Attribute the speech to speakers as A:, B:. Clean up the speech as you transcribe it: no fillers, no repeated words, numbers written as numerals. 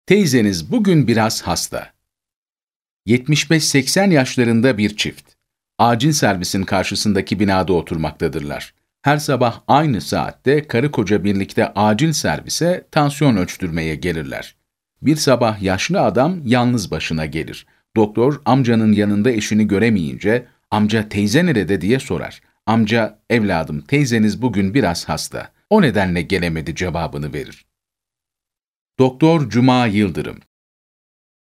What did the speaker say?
A: Teyzeniz bugün biraz hasta. 75-80 yaşlarında bir çift. Acil servisin karşısındaki binada oturmaktadırlar. Her sabah aynı saatte karı koca birlikte acil servise tansiyon ölçtürmeye gelirler. Bir sabah yaşlı adam yalnız başına gelir. Doktor amcanın yanında eşini göremeyince, "Amca teyze nerede?" diye sorar. Amca, "Evladım, teyzeniz bugün biraz hasta. O nedenle gelemedi." cevabını verir. Doktor Cuma Yıldırım